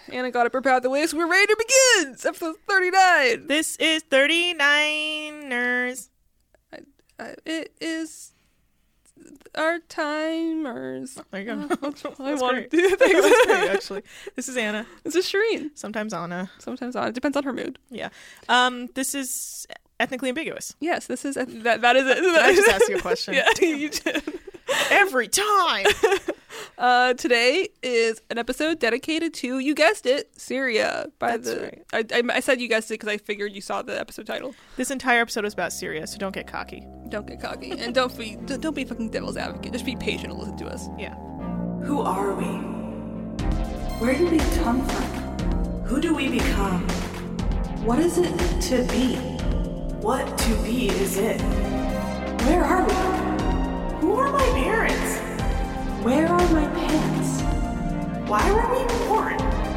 Anna got up her pathways. We're ready to begin. Episode 39. This is 39ers. It is our timers. There you go. I That's want great. to do That's things. great, actually. This is Anna. This is Shireen. Sometimes Anna. Sometimes on. It depends on her mood. Yeah. This is ethnically ambiguous. Yes, this is that is it. Did I just ask you a question? Yeah, you did. Every time. Today is an episode dedicated to, you guessed it, Syria. Right. I said you guessed it because I figured you saw the episode title. This entire episode is about Syria, so don't get cocky. Don't get cocky and don't be fucking devil's advocate. Just be patient and listen to us. Yeah. Who are we? Where did we come from? Who do we become? What is it to be? What to be is it? Where are we? Who are my parents? Where are my pants? Why were we born?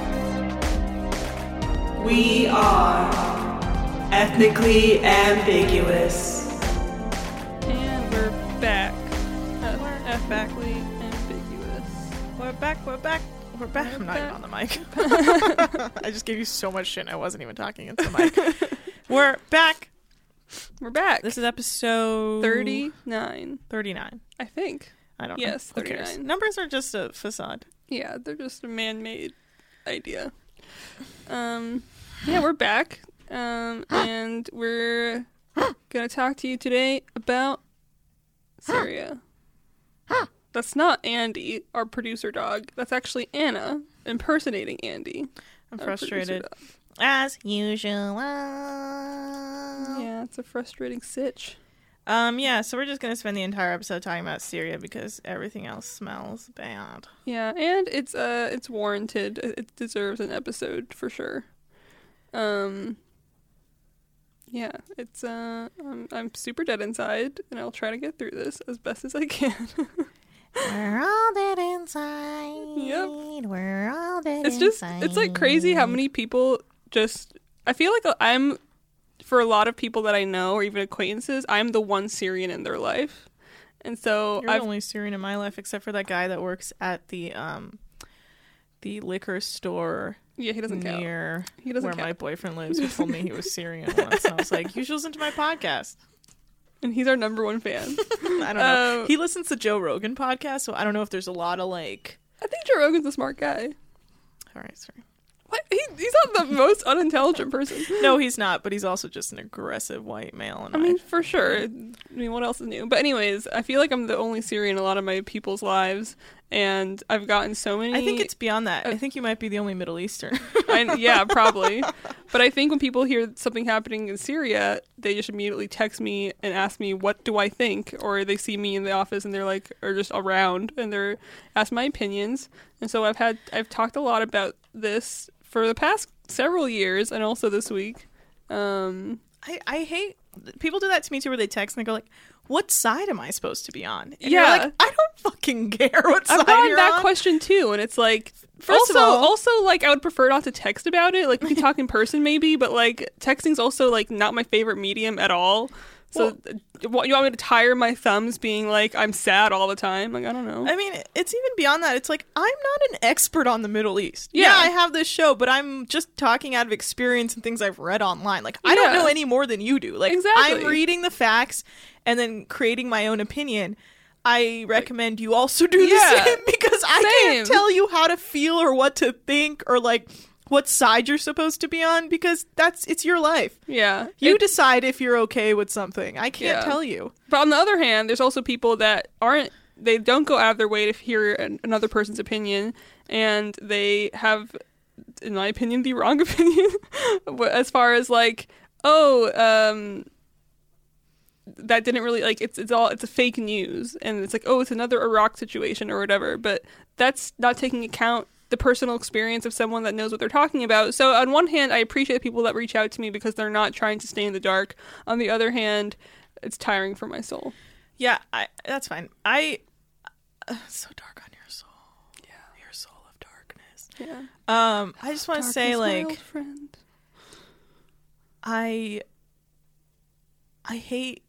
We are ethnically ambiguous. And we're back. We're Ethnically ambiguous. We're back. I'm not even on the mic. I just gave you so much shit and I wasn't even talking into the mic. We're back. We're back. This is episode 39. 39. I think. I don't Yes, know. Who cares? 39. Numbers are just a facade. Yeah, they're just a man-made idea. Yeah, we're back. And we're gonna talk to you today about Syria. That's not Andy, our producer dog. That's actually Anna impersonating Andy. I'm our frustrated. producer dog. As usual. Yeah, it's a frustrating sitch. Yeah, so we're just gonna spend the entire episode talking about Syria because everything else smells bad. Yeah, and it's warranted. It deserves an episode for sure. Yeah, it's I'm super dead inside, and I'll try to get through this as best as I can. We're all dead inside. Yep. We're all dead It's like crazy how many people just, I feel like I'm, for a lot of people that I know or even acquaintances, I'm the one Syrian in their life. And so You're the only Syrian in my life except for that guy that works at the liquor store. Yeah, he doesn't count. Near He doesn't where count. my boyfriend lives, who told me he was Syrian once. And I was like, you should listen to my podcast. And he's our number one fan. I don't know. He listens to Joe Rogan podcast, so I don't know if there's a lot of like. I think Joe Rogan's a smart guy. All right, sorry. What? He's not the most unintelligent person. No, he's not, but he's also just an aggressive white male. And I mean, for sure. I mean, what else is new? But anyways, I feel like I'm the only Syrian in a lot of my people's lives, and I've gotten so many. I think it's beyond that. I think you might be the only Middle Eastern. Yeah, probably. But I think when people hear something happening in Syria, they just immediately text me and ask me, what do I think? Or they see me in the office and they're like, or just around, and they're ask my opinions. And so I've talked a lot about this for the past several years, and also this week. I hate people do that to me too, where they text and they go like, "What side am I supposed to be on?" And you're like, I don't fucking care what side I've gotten you're that on. question too, and it's like, also, like I would prefer not to text about it. Like we can talk in person maybe, but like texting's also like not my favorite medium at all. So what, you want me to tire my thumbs being like I'm sad all the time? Like I don't know. I mean, it's even beyond that. It's like I'm not an expert on the Middle East. Yeah. I have this show, but I'm just talking out of experience and things I've read online. Like I don't know any more than you do. Like Exactly. I'm reading the facts and then creating my own opinion. I recommend you also do the same because I can't tell you how to feel or what to think or like what side you're supposed to be on because it's your life. Yeah. You decide if you're okay with something. I can't tell you. But on the other hand, there's also people that they don't go out of their way to hear another person's opinion, and they have, in my opinion, the wrong opinion as far as like, that didn't really like it's a fake news, and it's like, it's another Iraq situation or whatever, but that's not taking account the personal experience of someone that knows what they're talking about. So on one hand, I appreciate people that reach out to me because they're not trying to stay in the dark. On the other hand, it's tiring for my soul. Yeah, that's fine. So dark on your soul. Yeah, your soul of darkness. Yeah. I just want to say, like, old friend. I hate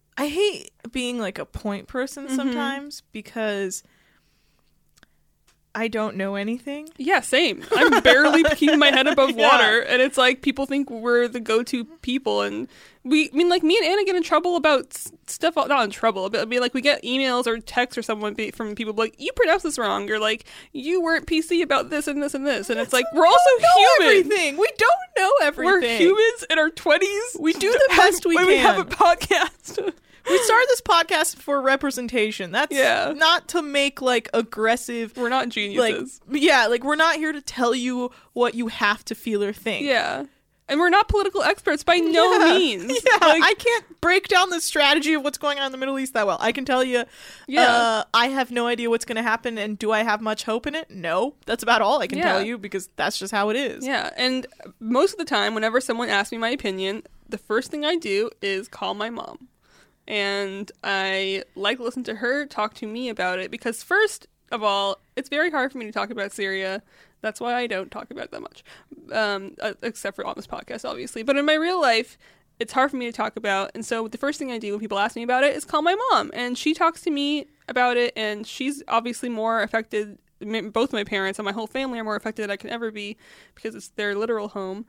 being like a point person sometimes because I don't know anything. Yeah, same. I'm barely keeping my head above water, and it's like people think we're the go-to people, and me and Anna get in trouble about stuff. Not in trouble, but we get emails or texts or someone from people like, you pronounce this wrong, or like, you weren't PC about this and this and this, and it's like, we're also human. Everything. We don't know everything. We're humans in our 20s. We do the best we can. We have a podcast. We started this podcast for representation. That's not to make like aggressive. We're not geniuses. We're not here to tell you what you have to feel or think. Yeah. And we're not political experts by no means. Yeah, I can't break down the strategy of what's going on in the Middle East that well. I can tell you, I have no idea what's going to happen, and do I have much hope in it? No. That's about all I can tell you, because that's just how it is. Yeah, and most of the time, whenever someone asks me my opinion, the first thing I do is call my mom. And I like to listen to her talk to me about it, because first of all, it's very hard for me to talk about Syria. That's why I don't talk about it that much, except for on this podcast, obviously. But in my real life, it's hard for me to talk about. And so the first thing I do when people ask me about it is call my mom. And she talks to me about it, and she's obviously more affected. Both my parents and my whole family are more affected than I can ever be, because it's their literal home.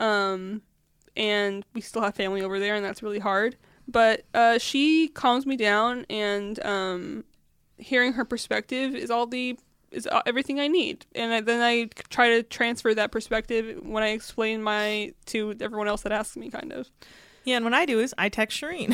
And we still have family over there, and that's really hard. But she calms me down, and hearing her perspective is everything I need. And then I try to transfer that perspective when I explain to everyone else that asks me, kind of. Yeah, and what I do is I text Shireen.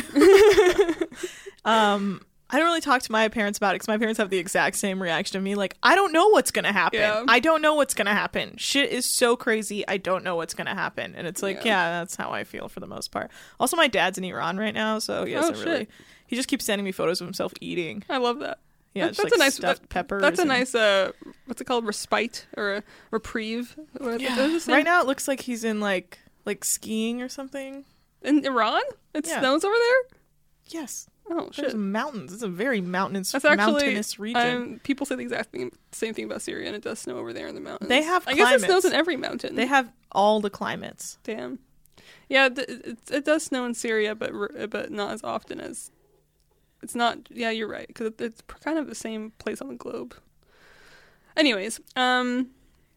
I don't really talk to my parents about it, because my parents have the exact same reaction to me. Like, I don't know what's going to happen. Yeah. I don't know what's going to happen. Shit is so crazy. I don't know what's going to happen. And it's like, that's how I feel for the most part. Also, my dad's in Iran right now, so he doesn't really... He just keeps sending me photos of himself eating. I love that. Yeah, that's a nice stuffed peppers. That's a nice, what's it called? Respite or a reprieve? Yeah. Right now it looks like he's in like skiing or something. In Iran? It snows over there? Yes. Oh, shit. There's mountains. It's a very mountainous region. People say the same thing about Syria, and it does snow over there in the mountains. They have climates. I guess it snows in every mountain. They have all the climates. Damn. Yeah, it does snow in Syria, but not as often as... It's not... Yeah, you're right, because it's kind of the same place on the globe. Anyways, right.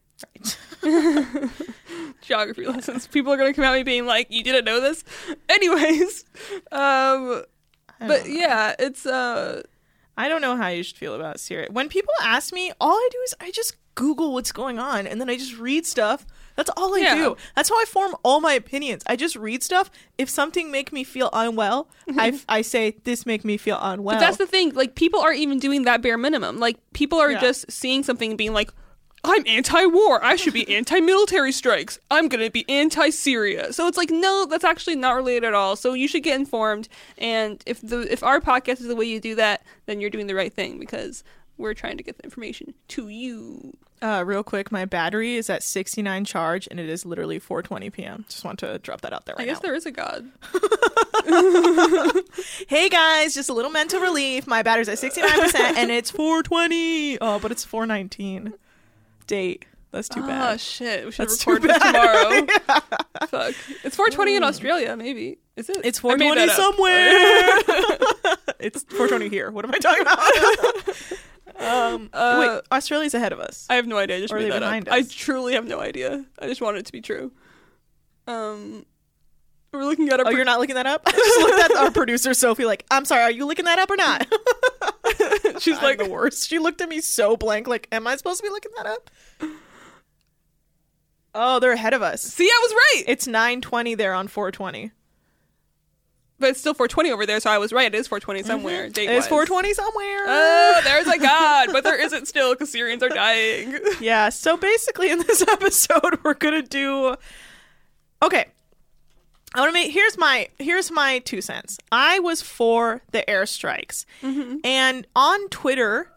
Geography lessons. People are going to come at me being like, you didn't know this? Anyways, but yeah, it's... I don't know how you should feel about Syria. When people ask me, all I do is I just Google what's going on, and then I just read stuff. That's all I do. That's how I form all my opinions. I just read stuff. If something make me feel unwell, I say, this make me feel unwell. But that's the thing. Like, people aren't even doing that bare minimum. Like, people are just seeing something and being like, I'm anti-war. I should be anti-military strikes. I'm going to be anti-Syria. So it's like, no, that's actually not related at all. So you should get informed. And if our podcast is the way you do that, then you're doing the right thing, because we're trying to get the information to you. Real quick, my battery is at 69 charge, and it is literally 4:20 p.m. Just want to drop that out there right now. I guess there is a God. Hey guys, just a little mental relief. My battery's at 69%, and it's 4:20. Oh, but it's 4:19. Date. That's too bad. Oh, shit. We should record this tomorrow. Fuck. It's 4:20 in Australia, maybe. Is it? It's 4:20 somewhere. It's 4:20 here. What am I talking about? Wait, Australia's ahead of us. I have no idea. I just made that up. Us? I truly have no idea. I just want it to be true. We're looking at you're not looking that up? I just looked at our producer, Sophie, like, I'm sorry, are you looking that up or not? She's like the worst. She looked at me so blank, like, am I supposed to be looking that up? Oh, they're ahead of us. See, I was right. It's 9:20 there on 4:20. But it's still 4:20 over there, so I was right. It is 4:20 somewhere. It's 4:20 somewhere. Oh, there's a God, but there isn't still, because Syrians are dying. Yeah, so basically in this episode, we're going to do... Okay. I want to make... Here's my 2 cents. I was for the airstrikes. Mm-hmm. And on Twitter...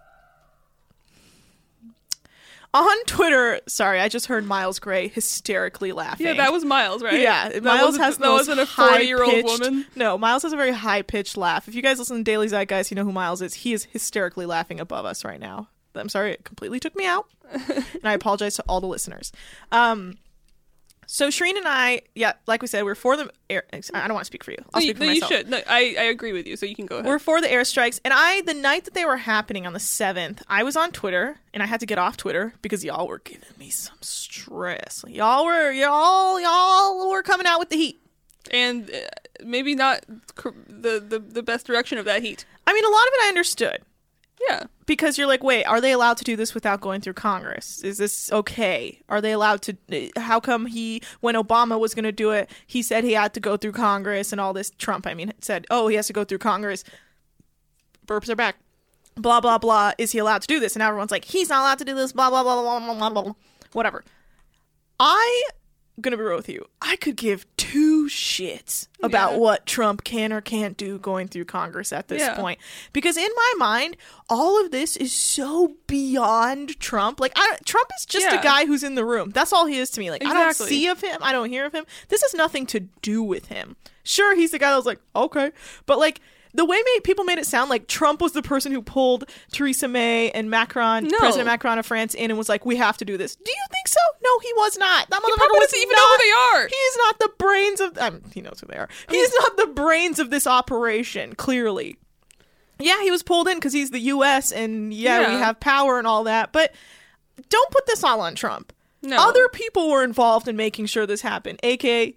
sorry, I just heard Miles Gray hysterically laughing. Yeah, that was Miles, right? Yeah, Miles has that wasn't a 40-year-old woman. No, Miles has a very high-pitched laugh. If you guys listen to Daily Zeitgeist, you know who Miles is. He is hysterically laughing above us right now. I'm sorry, it completely took me out. And I apologize to all the listeners. So Shireen and I, like we said, we're for the air. I don't want to speak for you. I'll speak for myself. You should. No, I agree with you, so you can go ahead. We're for the airstrikes. And the night that they were happening on the 7th, I was on Twitter, and I had to get off Twitter because y'all were giving me some stress. Y'all were coming out with the heat. And maybe not the best direction of that heat. I mean, a lot of it I understood. Yeah. Because you're like, wait, are they allowed to do this without going through Congress? Is this okay? Are they allowed to? How come when Obama was going to do it, he said he had to go through Congress and all this? Trump, said, oh, he has to go through Congress. Burps are back. Blah, blah, blah. Is he allowed to do this? And everyone's like, he's not allowed to do this. Blah, blah, blah, blah, blah, blah, blah. Whatever. I'm going to be real with you. I could give two shits about what Trump can or can't do going through Congress at this point. Because in my mind, all of this is so beyond Trump. Like, Trump is just a guy who's in the room. That's all he is to me. Like, I don't see of him. I don't hear of him. This has nothing to do with him. Sure, he's the guy that was like, okay. But, like, the way people made it sound like Trump was the person who pulled Theresa May and President Macron of France in and was like, we have to do this. Do you think so? No, he was not. That motherfucker doesn't even know who they are. He's not the brains of... he knows who they are. He's not the brains of this operation, clearly. Yeah, he was pulled in because he's the U.S. and we have power and all that. But don't put this all on Trump. No. Other people were involved in making sure this happened, a.k.a.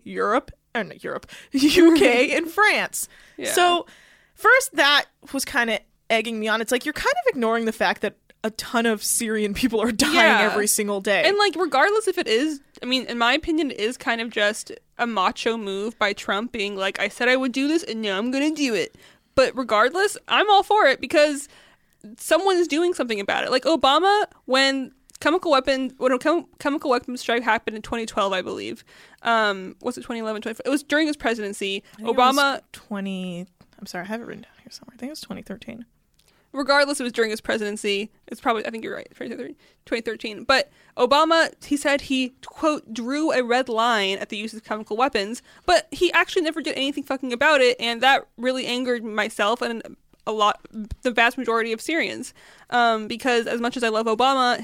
UK and France. Yeah. So... first, that was kind of egging me on. It's like, you're kind of ignoring the fact that a ton of Syrian people are dying every single day. And, like, regardless if it is, in my opinion, it is kind of just a macho move by Trump being like, I said I would do this, and now I'm going to do it. But regardless, I'm all for it because someone is doing something about it. Like, Obama, when chemical weapons strike happened in 2012, I believe. Was it 2011, 2012? It was during his presidency. Obama... I'm sorry, I have it written down here somewhere. I think it was 2013. Regardless, it was during his presidency. It's probably, I think you're right, 2013. But Obama, he said he, quote, drew a red line at the use of chemical weapons, but he actually never did anything fucking about it, and that really angered myself and the vast majority of Syrians. Because as much as I love Obama,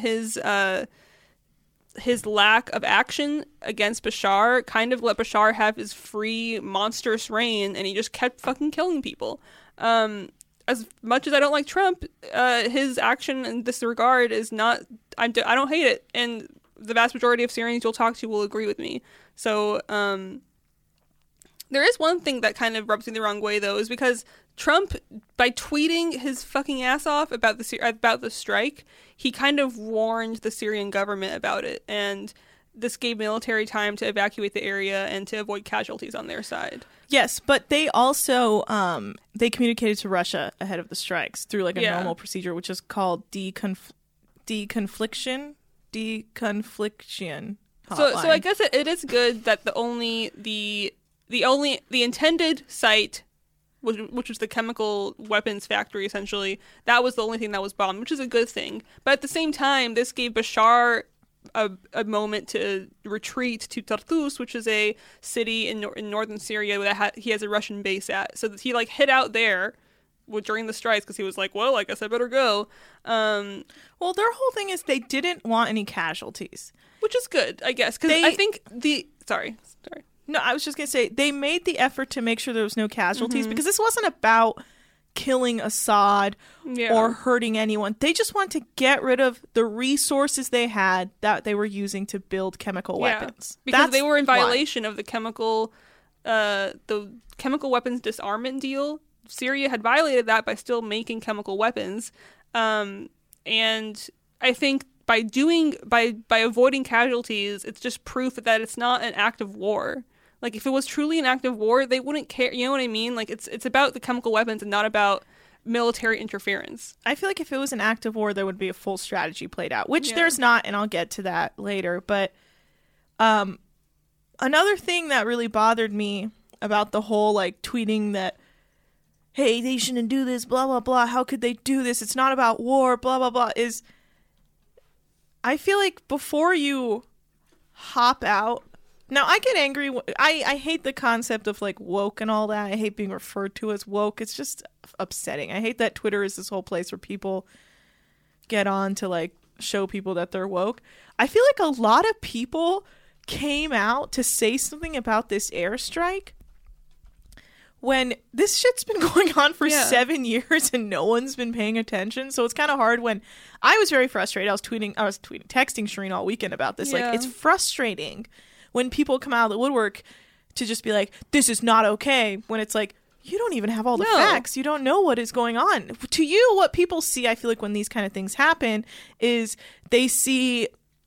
his lack of action against Bashar kind of let Bashar have his free monstrous reign, and he just kept fucking killing people. As much as I don't like Trump, his action in this regard is not... I don't hate it, and the vast majority of Syrians you'll talk to will agree with me. So, there is one thing that kind of rubs me the wrong way, though, is because Trump, by tweeting his fucking ass off about the strike, he kind of warned the Syrian government about it, and this gave military time to evacuate the area and to avoid casualties on their side. Yes, but they also they communicated to Russia ahead of the strikes through like a normal procedure, which is called deconfliction. So I guess it is good that the intended site, which was the chemical weapons factory, essentially, that was the only thing that was bombed, which is a good thing. But at the same time, this gave Bashar a moment to retreat to Tartus, which is a city in northern Syria that he has a Russian base at. So that he hid out there during the strikes because he was like, well, I guess I better go. Well, their whole thing is they didn't want any casualties. Which is good, I guess. Because I think Sorry. No, I was just going to say, they made the effort to make sure there was no casualties because this wasn't about killing Assad or hurting anyone. They just want to get rid of the resources they had that they were using to build chemical weapons. Because they were in violation of the chemical weapons disarmament deal. Syria had violated that by still making chemical weapons. And I think by avoiding casualties, it's just proof that it's not an act of war. Like, if it was truly an act of war, they wouldn't care. You know what I mean? Like, it's about the chemical weapons and not about military interference. I feel like if it was an act of war, there would be a full strategy played out, which there's not, and I'll get to that later. But another thing that really bothered me about the whole, tweeting that, hey, they shouldn't do this, blah, blah, blah, how could they do this? It's not about war, blah, blah, blah, is I feel like before you hop out... Now, I get angry. I hate the concept of, woke and all that. I hate being referred to as woke. It's just upsetting. I hate that Twitter is this whole place where people get on to, show people that they're woke. I feel like a lot of people came out to say something about this airstrike when this shit's been going on for 7 years and no one's been paying attention. So it's kind of hard when I was very frustrated. I was texting Shireen all weekend about this. Like, it's frustrating when people come out of the woodwork to just be like, this is not okay, when it's like, you don't even have all the facts. You don't know what is going on. To you, what people see, I feel like, when these kind of things happen is they see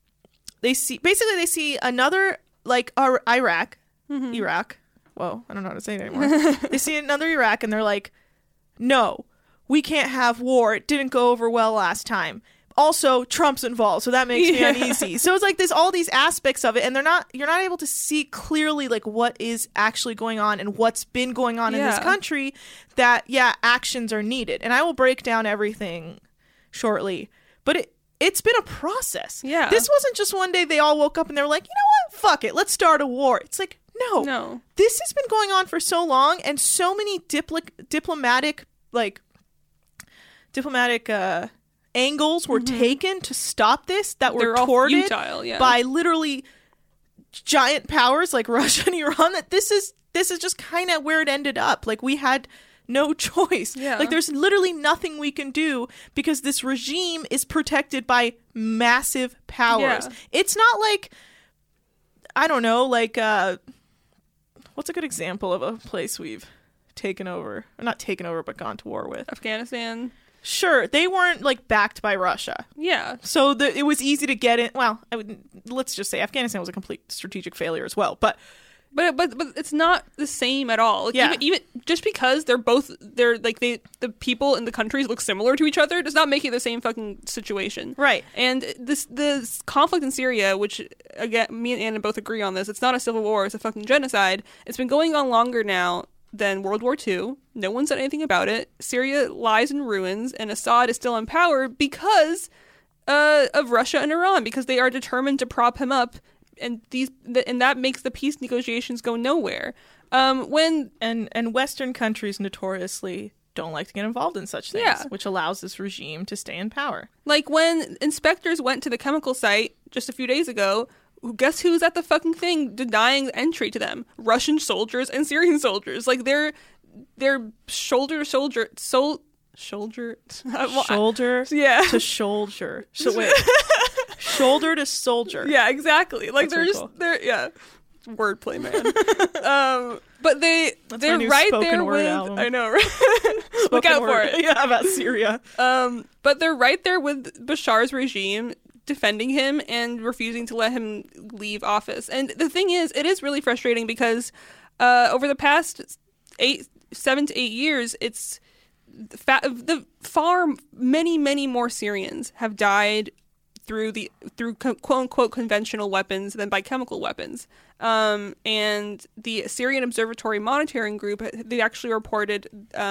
another, like, Iraq. Whoa, I don't know how to say it anymore. They see another Iraq and they're like, no, we can't have war. It didn't go over well last time. Also, Trump's involved, so that makes me uneasy. So it's like there's all these aspects of it, and you're not able to see clearly, like, what is actually going on and what's been going on in this country, that, actions are needed. And I will break down everything shortly. But it's been a process. Yeah. This wasn't just one day they all woke up and they were like, you know what? Fuck it. Let's start a war. It's like, no. This has been going on for so long, and so many diplomatic angles were taken to stop this that were thwarted by literally giant powers like Russia and Iran, that this is just kind of where it ended up. Like, we had no choice. Like, there's literally nothing we can do because this regime is protected by massive powers. It's not like, I don't know, like, what's a good example of a place we've taken over? Or not taken over, but gone to war with? Afghanistan. Sure, they weren't, like, backed by Russia. Yeah. So it was easy to get in. Well, let's just say Afghanistan was a complete strategic failure as well. But it's not the same at all. Like, even just because the people in the countries look similar to each other does not make it the same fucking situation. Right. And this conflict in Syria, which, again, me and Anna both agree on this, it's not a civil war, it's a fucking genocide. It's been going on longer now than World War II. No one said anything about it. Syria lies in ruins, and Assad is still in power because of Russia and Iran, because they are determined to prop him up, and that makes the peace negotiations go nowhere. And Western countries notoriously don't like to get involved in such things, which allows this regime to stay in power. Like, when inspectors went to the chemical site just a few days ago, guess who's at the fucking thing denying entry to them? Russian soldiers and Syrian soldiers. Like, they're shoulder to shoulder. So wait. Shoulder to soldier. Yeah, exactly. Like, they're wordplay, man. But they're right there with album. I know, right? Look out for it. Yeah, about Syria. But they're right there with Bashar's regime, defending him and refusing to let him leave office. And the thing is, it is really frustrating because over the past 7 to 8 years, it's many more Syrians have died through quote unquote conventional weapons than by chemical weapons. And the Syrian Observatory Monitoring Group, they actually reported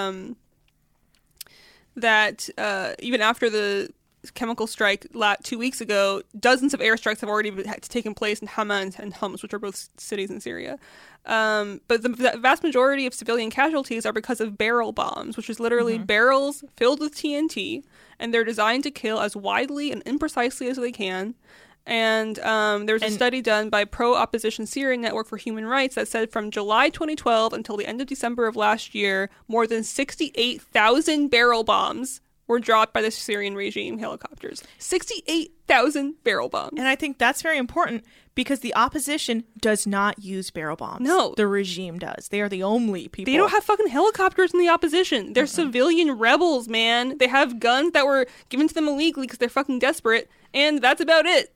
that even after the chemical strike 2 weeks ago, dozens of airstrikes have already taken place in Hama and Homs, which are both cities in Syria. But the vast majority of civilian casualties are because of barrel bombs, which is literally barrels filled with TNT, and they're designed to kill as widely and imprecisely as they can. And there was a study done by pro-opposition Syrian Network for Human Rights that said from July 2012 until the end of December of last year, more than 68,000 barrel bombs were dropped by the Syrian regime helicopters. 68,000 barrel bombs. And I think that's very important because the opposition does not use barrel bombs. No. The regime does. They are the only people. They don't have fucking helicopters in the opposition. They're civilian rebels, man. They have guns that were given to them illegally because they're fucking desperate. And that's about it.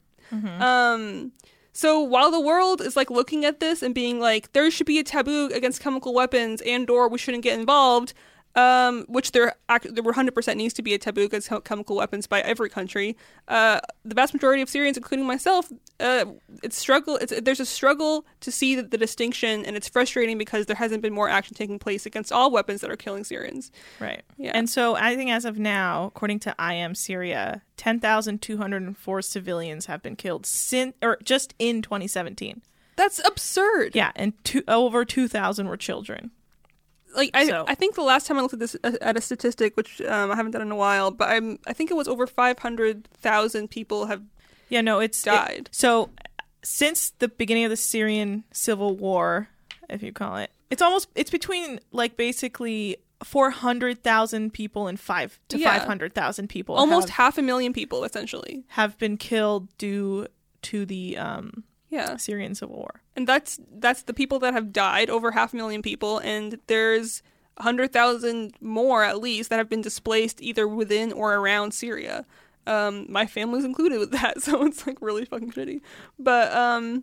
So while the world is like looking at this and being like, there should be a taboo against chemical weapons and or we shouldn't get involved, which there 100% needs to be a taboo against chemical weapons by every country. The vast majority of Syrians, including myself, there's a struggle to see the distinction, and it's frustrating because there hasn't been more action taking place against all weapons that are killing Syrians. Right. Yeah. And so I think as of now, according to IM Syria, 10,204 civilians have been killed just in 2017. That's absurd. Yeah, and over 2,000 were children. Like, I think the last time I looked at this at a statistic, which I haven't done in a while, but I think it was over 500,000 people have died. So since the beginning of the Syrian civil war, if you call it, it's between like basically 400,000 people and 500,000 people. Almost 500,000 people, essentially, have been killed due to the Syrian civil war. And that's the people that have died, over 500,000 people, and there's 100,000 more at least that have been displaced either within or around Syria. My family's included with that, so it's like really fucking shitty. But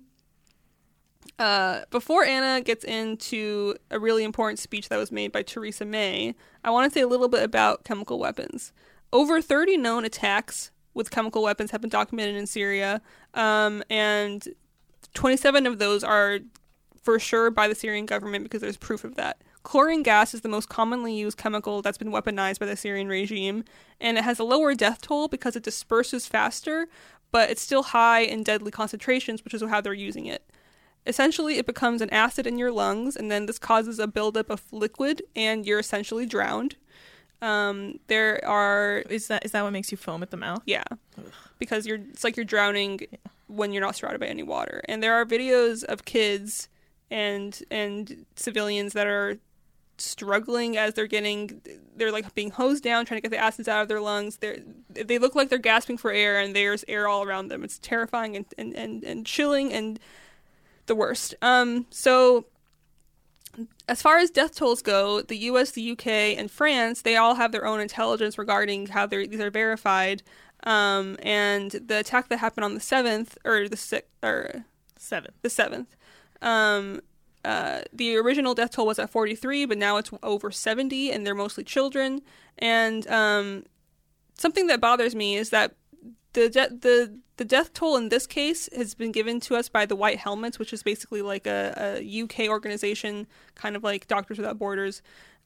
before Anna gets into a really important speech that was made by Theresa May, I want to say a little bit about chemical weapons. Over 30 known attacks with chemical weapons have been documented in Syria, and 27 of those are for sure by the Syrian government because there's proof of that. Chlorine gas is the most commonly used chemical that's been weaponized by the Syrian regime, and it has a lower death toll because it disperses faster, but it's still high in deadly concentrations, which is how they're using it. Essentially, it becomes an acid in your lungs, and then this causes a buildup of liquid, and you're essentially drowned. Is that what makes you foam at the mouth? Yeah, because it's like you're drowning when you're not surrounded by any water. And there are videos of kids and civilians that are struggling as they're like being hosed down, trying to get the acids out of their lungs. They look like they're gasping for air, and there's air all around them. It's terrifying and chilling and the worst. So as far as death tolls go, the US, the UK, and France, they all have their own intelligence regarding how these are verified. And the attack that happened on the 7th, the original death toll was at 43, but now it's over 70, and they're mostly children. And something that bothers me is that the death toll in this case has been given to us by the White Helmets, which is basically like a UK organization, kind of like Doctors Without Borders.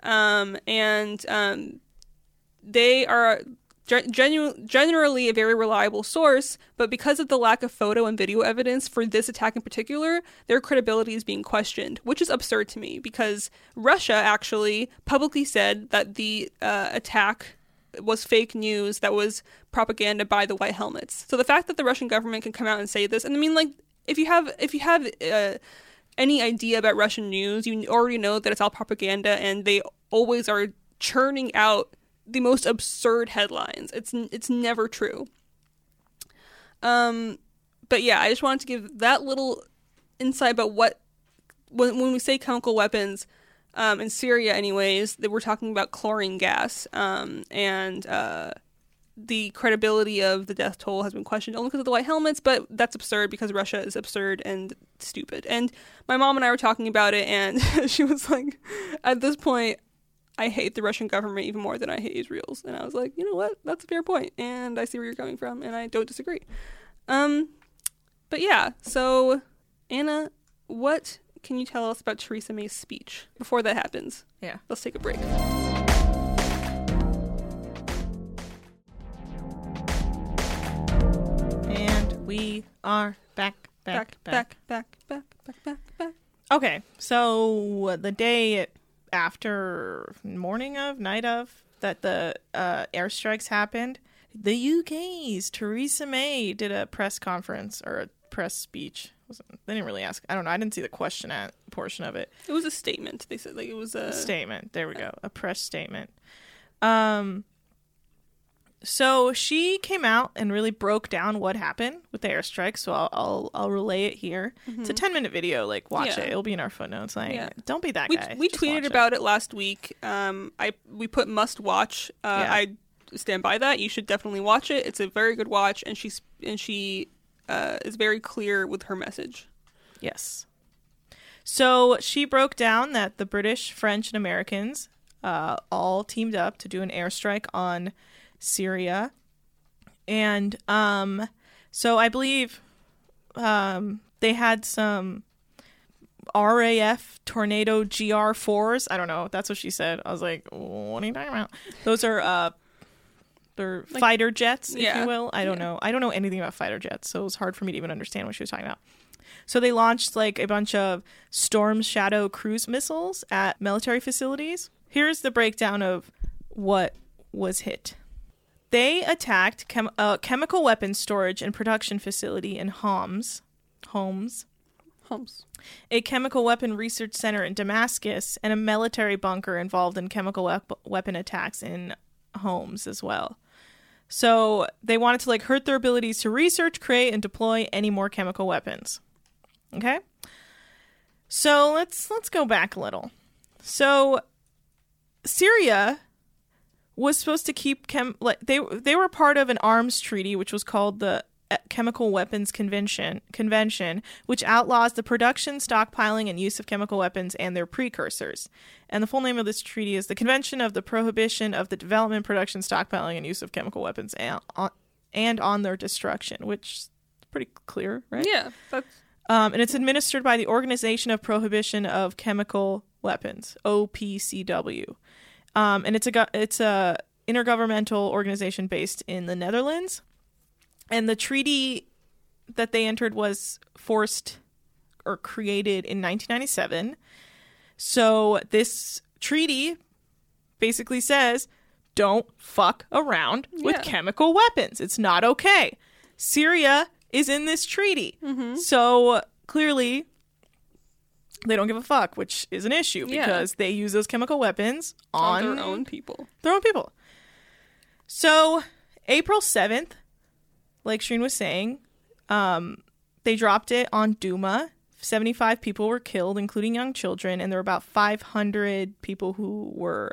They are generally a very reliable source, but because of the lack of photo and video evidence for this attack in particular, their credibility is being questioned, which is absurd to me because Russia actually publicly said that the attack was fake news, that was propaganda by the White Helmets. So the fact that the Russian government can come out and say this, and I mean, like, if you have any idea about Russian news, you already know that it's all propaganda, and they always are churning out the most absurd headlines. It's never true. But yeah, I just wanted to give that little insight about when we say chemical weapons, in Syria anyways, that we're talking about chlorine gas, and the credibility of the death toll has been questioned only because of the White Helmets, but that's absurd because Russia is absurd and stupid. And my mom and I were talking about it, and she was like, at this point, I hate the Russian government even more than I hate Israel's. And I was like, you know what? That's a fair point, and I see where you're coming from, and I don't disagree. But yeah, so Anna, what can you tell us about Theresa May's speech before that happens? Yeah. Let's take a break. And we are back. Okay, so the day after, night of, that the airstrikes happened, the UK's Theresa May did a press conference or a press speech. They didn't really ask. I don't know. I didn't see the question portion of it. It was a statement. They said like it was a statement. There we go. A press statement. So she came out and really broke down what happened with the airstrike. So I'll relay it here. Mm-hmm. It's a 10-minute video. Like, watch it. It'll be in our footnotes. Don't be that guy. We tweeted about it last week. We put must watch. I stand by that. You should definitely watch it. It's a very good watch, and she is very clear with her message. Yes. So she broke down that the British, French, and Americans all teamed up to do an airstrike on Syria. And so I believe they had some RAF Tornado GR4s. I don't know. That's what she said. I was like, what are you talking about? Those are they're like, fighter jets, if you will. I don't know. I don't know anything about fighter jets, so it was hard for me to even understand what she was talking about. So they launched like a bunch of Storm Shadow cruise missiles at military facilities. Here's the breakdown of what was hit. They attacked a chemical weapons storage and production facility in Homs. Homs, Homs. a chemical weapon research center in Damascus, and a military bunker involved in chemical weapon attacks in Homs as well. So they wanted to hurt their abilities to research, create, and deploy any more chemical weapons. Okay? So let's go back a little. So Syria was supposed to keep they were part of an arms treaty which was called the Chemical Weapons Convention, which outlaws the production, stockpiling, and use of chemical weapons and their precursors. And the full name of this treaty is the Convention of the Prohibition of the Development, Production, Stockpiling, and Use of Chemical Weapons and on their destruction, which is pretty clear, right? Yeah. And it's administered by the Organization of Prohibition of Chemical Weapons, OPCW. And it's a intergovernmental organization based in the Netherlands. And the treaty that they entered was forced or created in 1997. So this treaty basically says, don't fuck around with chemical weapons. It's not okay. Syria is in this treaty. Mm-hmm. So clearly they don't give a fuck, which is an issue because they use those chemical weapons on their own people. So April 7th, like Shireen was saying, they dropped it on Douma. 75 people were killed, including young children, and there were about 500 people who were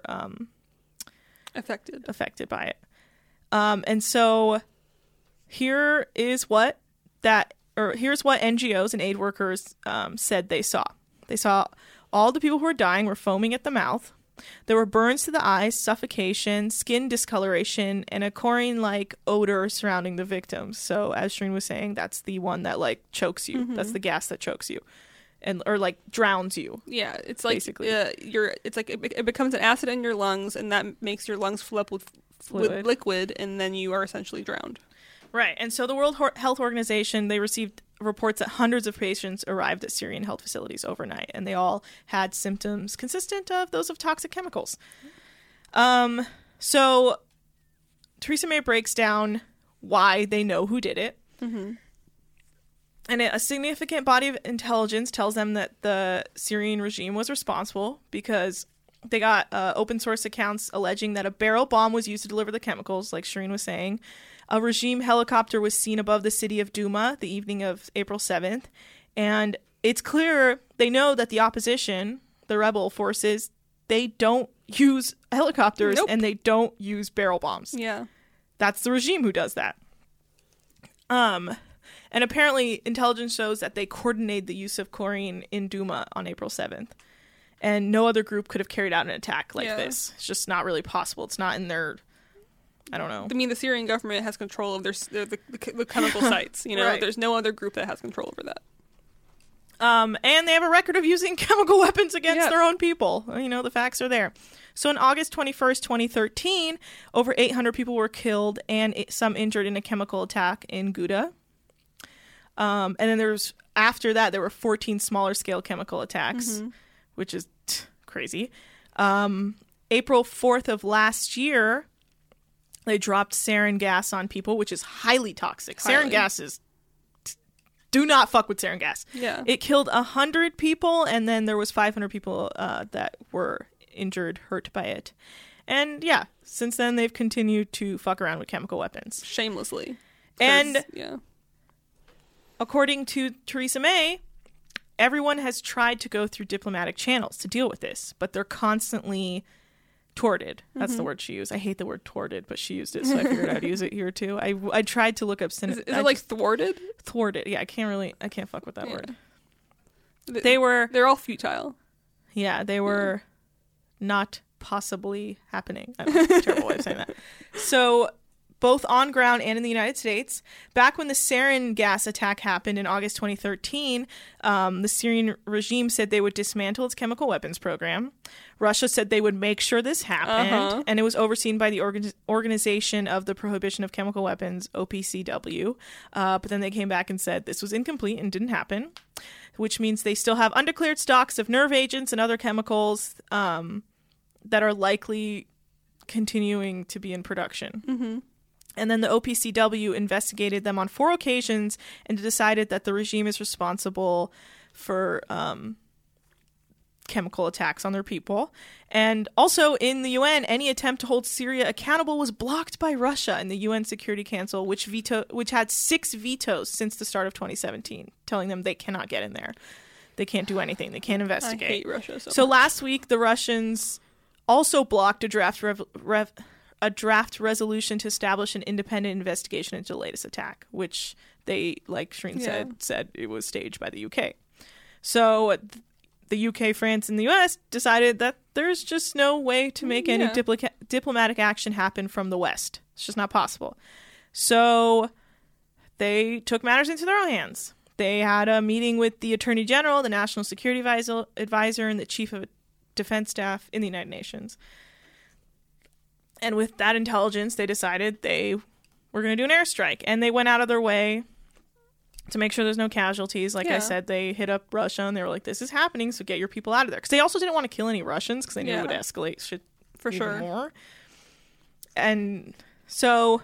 affected by it. And so here's what NGOs and aid workers said they saw. They saw all the people who were dying were foaming at the mouth. There were burns to the eyes, suffocation, skin discoloration, and a chlorine-like odor surrounding the victims. So, as Shireen was saying, that's the one that chokes you. Mm-hmm. That's the gas that chokes you, or drowns you. Yeah, it's basically it becomes an acid in your lungs, and that makes your lungs fill up with liquid, and then you are essentially drowned. Right, and so the World Health Organization, they received reports that hundreds of patients arrived at Syrian health facilities overnight, and they all had symptoms consistent of those of toxic chemicals. So Theresa May breaks down why they know who did it. Mm-hmm. And a significant body of intelligence tells them that the Syrian regime was responsible because they got open source accounts alleging that a barrel bomb was used to deliver the chemicals, like Shireen was saying. A regime helicopter was seen above the city of Douma the evening of April 7th. And it's clear they know that the opposition, the rebel forces, they don't use helicopters and they don't use barrel bombs. Yeah. That's the regime who does that. And apparently intelligence shows that they coordinated the use of chlorine in Douma on April 7th. And no other group could have carried out an attack like this. It's just not really possible. It's not in their... I don't know. I mean, the Syrian government has control of the chemical sites. You know, right. There's no other group that has control over that. And they have a record of using chemical weapons against their own people. You know, the facts are there. So on August 21st, 2013, over 800 people were killed and some injured in a chemical attack in Ghouta. And then after that, there were 14 smaller scale chemical attacks, which is crazy. April 4th of last year, they dropped sarin gas on people, which is highly toxic. Sarin gas is... Do not fuck with sarin gas. Yeah. It killed 100 people, and then there was 500 people that were injured, hurt by it. And yeah, since then they've continued to fuck around with chemical weapons. Shamelessly. And according to Theresa May, everyone has tried to go through diplomatic channels to deal with this, but they're constantly... Thwarted. That's the word she used. I hate the word thwarted, but she used it, so I figured I'd use it here too. I tried to look up... Is it like thwarted? Thwarted. Yeah, I can't fuck with that word. They're all futile. Yeah, they were not possibly happening. I don't know, terrible way of saying that. So, both on ground and in the United States, back when the sarin gas attack happened in August 2013, the Syrian regime said they would dismantle its chemical weapons program. Russia said they would make sure this happened, and it was overseen by the Organization of the Prohibition of Chemical Weapons, OPCW. But then they came back and said this was incomplete and didn't happen, which means they still have undeclared stocks of nerve agents and other chemicals that are likely continuing to be in production. And then the OPCW investigated them on 4 occasions and decided that the regime is responsible for chemical attacks on their people. And also in the UN, any attempt to hold Syria accountable was blocked by Russia in the UN Security Council, which had 6 vetoes since the start of 2017, telling them they cannot get in there. They can't do anything. They can't investigate. I hate Russia so much. Last week, the Russians also blocked a draft resolution to establish an independent investigation into the latest attack, which they, like Shireen said it was staged by the UK. So the UK, France, and the US decided that there's just no way to make any diplomatic action happen from the West. It's just not possible. So they took matters into their own hands. They had a meeting with the Attorney General, the National Security Advisor, and the Chief of Defense Staff in the United Nations. And with that intelligence, they decided they were going to do an airstrike. And they went out of their way to make sure there's no casualties. Like I said, they hit up Russia and they were like, this is happening, so get your people out of there. Because they also didn't want to kill any Russians because they knew it would escalate shit for even more. And so...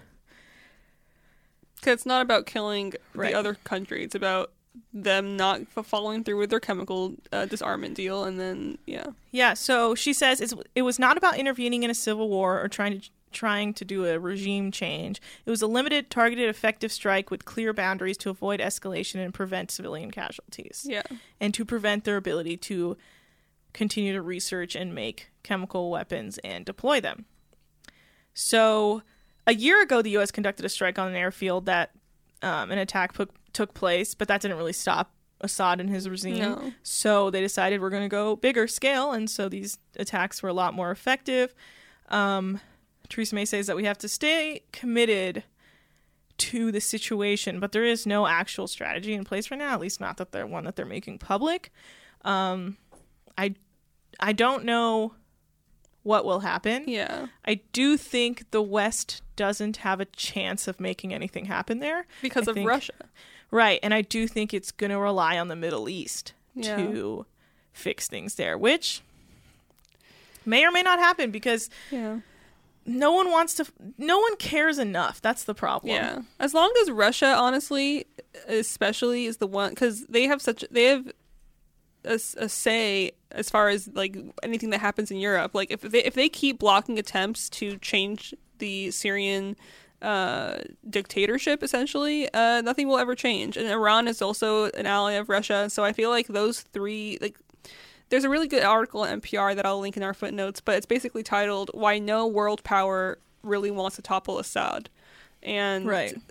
Because it's not about killing the other country. It's about them not following through with their chemical disarmament deal. And then, Yeah, so she says it was not about intervening in a civil war or trying to do a regime change. It was a limited, targeted, effective strike with clear boundaries to avoid escalation and prevent civilian casualties. Yeah. And to prevent their ability to continue to research and make chemical weapons and deploy them. So... A year ago, the U.S. conducted a strike on an airfield that an attack took place, but that didn't really stop Assad and his regime. No. So they decided we're going to go bigger scale, and so these attacks were a lot more effective. Theresa May says that we have to stay committed to the situation, but there is no actual strategy in place right now, at least not that they're making public. I don't know what will happen. Yeah. I do think the West doesn't have a chance of making anything happen there. Because of Russia. Right. And I do think it's going to rely on the Middle East to fix things there, which may or may not happen because no one cares enough. That's the problem. Yeah. As long as Russia, honestly, especially is the one, because they have a say as far as like anything that happens in Europe. Like if they keep blocking attempts to change the Syrian dictatorship, essentially, nothing will ever change. And Iran is also an ally of Russia, so I feel like those three, like, there's a really good article at NPR that I'll link in our footnotes, but it's basically titled "Why No World Power Really Wants to Topple Assad." And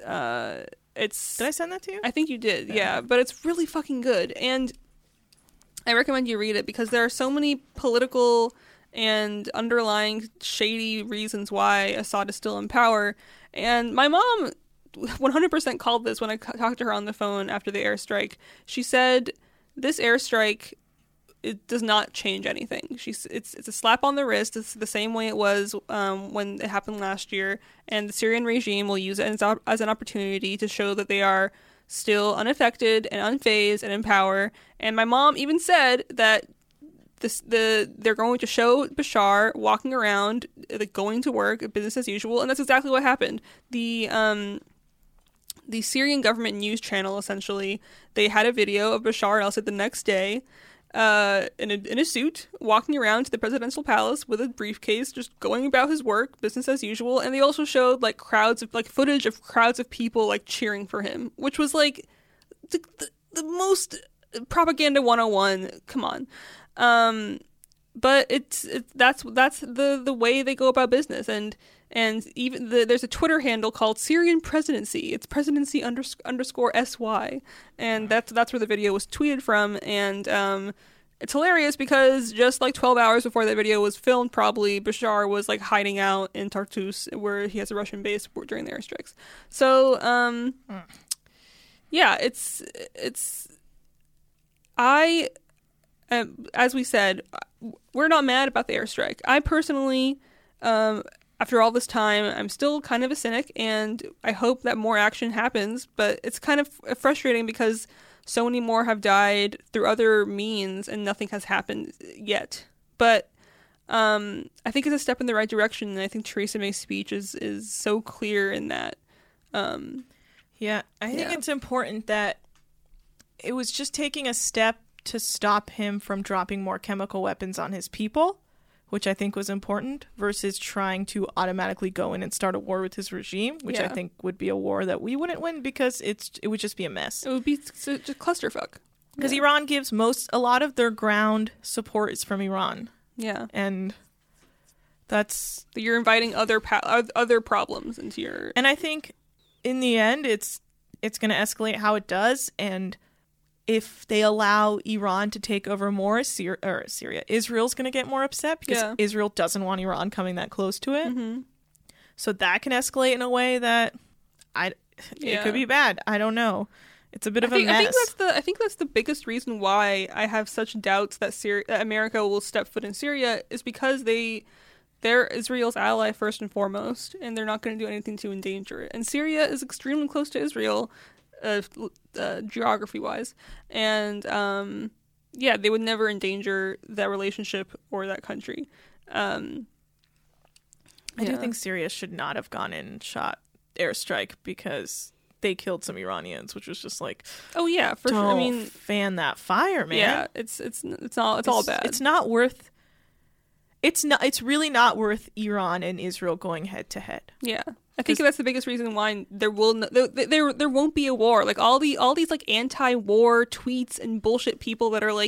it's, did I send that to you? I think you did, yeah, but it's really fucking good, and I recommend you read it because there are so many political and underlying shady reasons why Assad is still in power. And my mom 100% called this when I talked to her on the phone after the airstrike. She said, this airstrike, it does not change anything. It's a slap on the wrist. It's the same way it was when it happened last year. And the Syrian regime will use it as an opportunity to show that they are still unaffected and unfazed and in power. And my mom even said that they're going to show Bashar walking around, like, going to work, business as usual, and that's exactly what happened. The Syrian government news channel, essentially, they had a video of Bashar al-Assad the next day in a suit, walking around to the presidential palace with a briefcase, just going about his work, business as usual. And they also showed like footage of crowds of people like cheering for him, which was like the most propaganda 101. Come on. But that's the way they go about business. And even there's a Twitter handle called Syrian Presidency. It's presidency _ SY. And that's where the video was tweeted from. And it's hilarious because just like 12 hours before that video was filmed, probably Bashar was like hiding out in Tartus, where he has a Russian base during the airstrikes. So yeah, it's as we said, we're not mad about the airstrike. I personally, after all this time, I'm still kind of a cynic, and I hope that more action happens, but it's kind of frustrating because so many more have died through other means and nothing has happened yet. But I think it's a step in the right direction, and I think Theresa May's speech is so clear in that Yeah, I think it's important that it was just taking a step to stop him from dropping more chemical weapons on his people, which I think was important, versus trying to automatically go in and start a war with his regime, which I think would be a war that we wouldn't win because it would just be a mess. It would be just a clusterfuck. Because Iran gives a lot of their ground support is from Iran. Yeah. And that's... You're inviting other problems into your... And I think in the end, it's going to escalate how it does, and if they allow Iran to take over more, Syria, Israel's going to get more upset because Israel doesn't want Iran coming that close to it. Mm-hmm. So that can escalate in a way that it could be bad. I don't know. It's a bit of a mess. I think that's the biggest reason why I have such doubts that America will step foot in Syria is because they're Israel's ally first and foremost, and they're not going to do anything to endanger it. And Syria is extremely close to Israel, geography-wise, and they would never endanger that relationship or that country. I do think Syria should not have gone in and shot airstrike because they killed some Iranians, which was just like, oh yeah, for sure. I mean, fan that fire, man. Yeah, it's all bad. It's not worth. It's really not worth Iran and Israel going head to head. Yeah. I think that's the biggest reason why there won't be a war. Like all these like anti-war tweets and bullshit people that are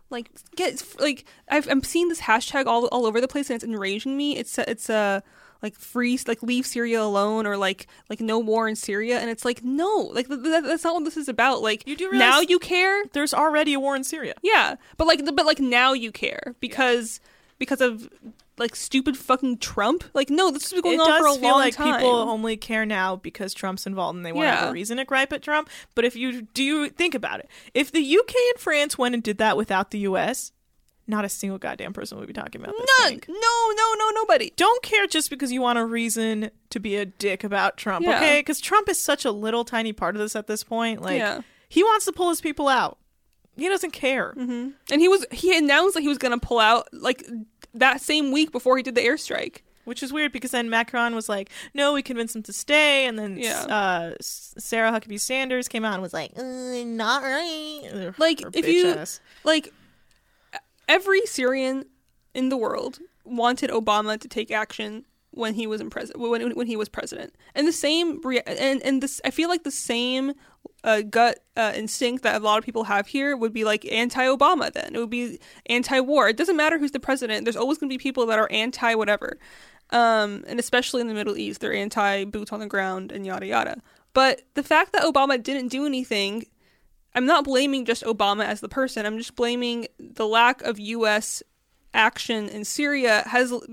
I'm seeing this hashtag all over the place and it's enraging me. It's like free, like leave Syria alone, or like no war in Syria, and it's like no, like that's not what this is about. Like you do realize now you care. There's already a war in Syria. Yeah, but now you care because of like stupid fucking Trump. Like no, this has been going on for a long time. It does feel like people only care now because Trump's involved and they want to have a reason to gripe at Trump. But if you think about it, if the UK and France went and did that without the US, not a single goddamn person would be talking about this. None. No, nobody. Don't care just because you want a reason to be a dick about Trump, okay? Because Trump is such a little tiny part of this at this point. Like, he wants to pull his people out. He doesn't care. Mm-hmm. And he announced that he was going to pull out like that same week before he did the airstrike. Which is weird because then Macron was like, no, we convinced him to stay. And then Sarah Huckabee Sanders came out and was like, not right. Like, every Syrian in the world wanted Obama to take action when he was when he was president, and the same I feel like the same gut instinct that a lot of people have here would be like anti-Obama. Then it would be anti-war. It doesn't matter who's the president. There's always going to be people that are anti-whatever, and especially in the Middle East, they're anti-boots on the ground and yada yada. But the fact that Obama didn't do anything, I'm not blaming just Obama as the person. I'm just blaming the lack of U.S. action in Syria.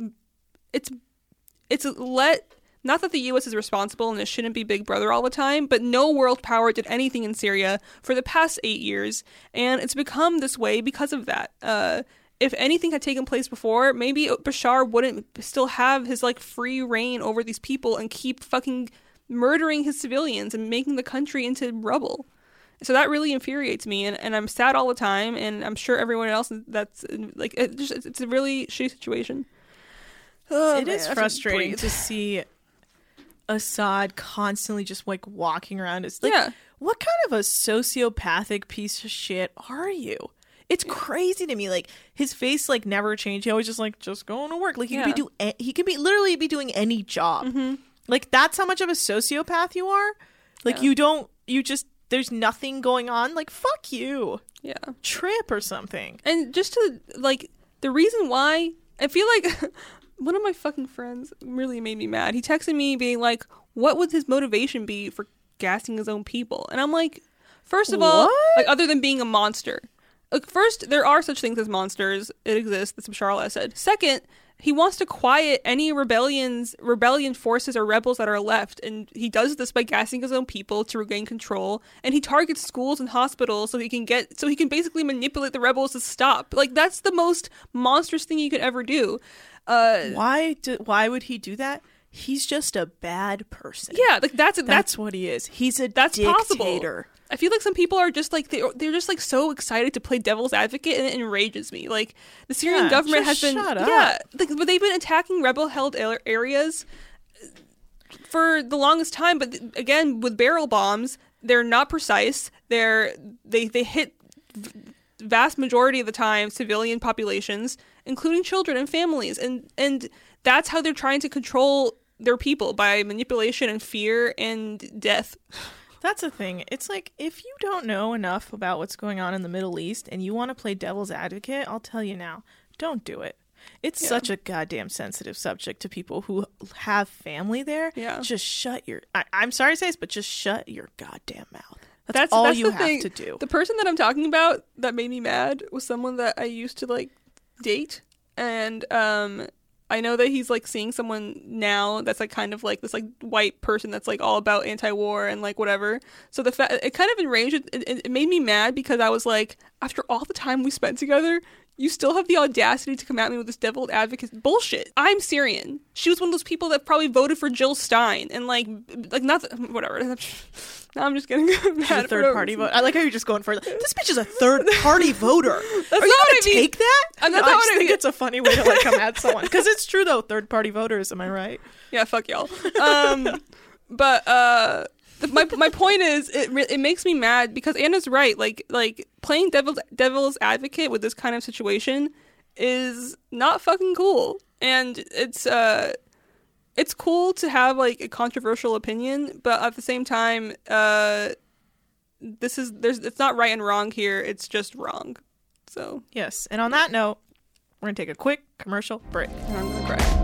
Not that the U.S. is responsible and it shouldn't be Big Brother all the time, but no world power did anything in Syria for the past 8 years, and it's become this way because of that. If anything had taken place before, maybe Bashar wouldn't still have his like free reign over these people and keep fucking murdering his civilians and making the country into rubble. So that really infuriates me, and I'm sad all the time, and I'm sure everyone else that's like it's a really shitty situation. It is frustrating to see Assad constantly just like walking around. It's like, what kind of a sociopathic piece of shit are you? It's crazy to me. Like his face like never changed. He always just going to work. Like he could be literally be doing any job. Mm-hmm. Like that's how much of a sociopath you are. Like there's nothing going on. Like fuck you. Yeah. Trip or something. And just to like the reason why I feel like one of my fucking friends really made me mad. He texted me being like, what would his motivation be for gassing his own people? And I'm like, first of all, like other than being a monster. Like, first, there are such things as monsters. It exists. That's what Bashar al-Assad. Second, he wants to quiet any rebellion forces or rebels that are left, and he does this by gassing his own people to regain control. And he targets schools and hospitals so he can basically manipulate the rebels to stop. Like that's the most monstrous thing you could ever do. Why would he do that? He's just a bad person. Yeah, like that's what he is. He's a dictator. Possible. I feel like some people are just like they're just like so excited to play devil's advocate, and it enrages me. Like the Syrian government has been but they've been attacking rebel held areas for the longest time. But again, with barrel bombs, they're not precise. They hit vast majority of the time civilian populations, including children and families, and that's how they're trying to control their people, by manipulation and fear and death. That's the thing. It's like, if you don't know enough about what's going on in the Middle East and you want to play devil's advocate, I'll tell you now, don't do it. It's such a goddamn sensitive subject to people who have family there. Yeah. Just shut your... I'm sorry to say this, but just shut your goddamn mouth. That's all you have to do. The person that I'm talking about that made me mad was someone that I used to, like, date. And I know that he's, like, seeing someone now that's, like, kind of, like, this, like, white person that's, like, all about anti-war and, like, whatever. So the fact... It kind of enraged... It made me mad because I was like, after all the time we spent together... You still have the audacity to come at me with this devil's advocate bullshit. I'm Syrian. She was one of those people that probably voted for Jill Stein. And, like not... Whatever. Now I'm just getting mad. She's a third-party voter. I like how you're just going for... This bitch is a third-party voter. That's Are you going to take that? And that's I just think it's a funny way to, like, come at someone. Because it's true, though. Third-party voters. Am I right? Yeah, fuck y'all. My point is, it makes me mad because Anna's right. Like playing devil's advocate with this kind of situation is not fucking cool, and it's cool to have like a controversial opinion, but at the same time, it's not right and wrong here. It's just wrong. So yes, and on that note, we're gonna take a quick commercial break. And I'm gonna cry.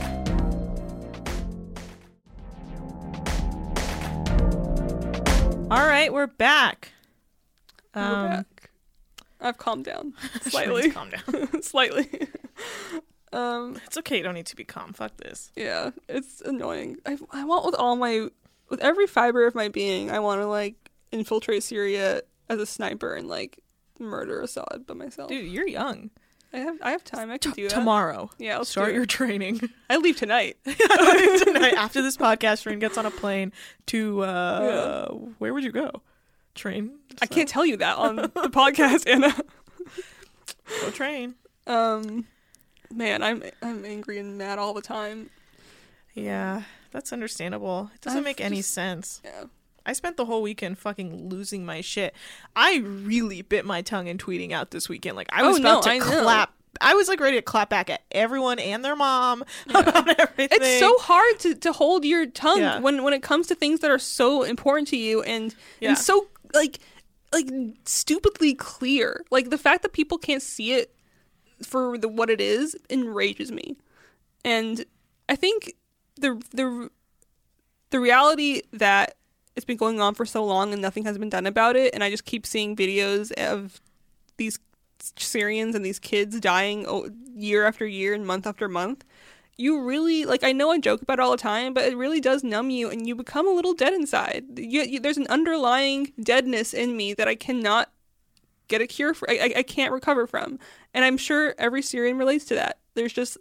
All right, we're back. We're back. I've calmed down slightly. Calm down. Slightly. It's okay. You don't need to be calm. Fuck this. Yeah, it's annoying. I want with every fiber of my being, I want to like infiltrate Syria as a sniper and like murder Assad by myself. Dude, you're young. I have time. I can do that tomorrow. Yeah, I'll start your training. I leave tonight. Tonight, after this podcast, Rin gets on a plane to where would you go? Train? I can't tell you that on the podcast, Anna. Go train. Man, I'm angry and mad all the time. Yeah, that's understandable. It doesn't make any sense. Yeah. I spent the whole weekend fucking losing my shit. I really bit my tongue in tweeting out this weekend. Like, I was about to clap. I was like ready to clap back at everyone and their mom about everything. It's so hard to hold your tongue when it comes to things that are so important to you and so like stupidly clear. Like the fact that people can't see it for what it is enrages me. And I think the reality that it's been going on for so long and nothing has been done about it, and I just keep seeing videos of these Syrians and these kids dying year after year and month after month. You really, like, I know I joke about it all the time, but it really does numb you and you become a little dead inside. There's an underlying deadness in me that I cannot get a cure for. I can't recover from. And I'm sure every Syrian relates to that. There's just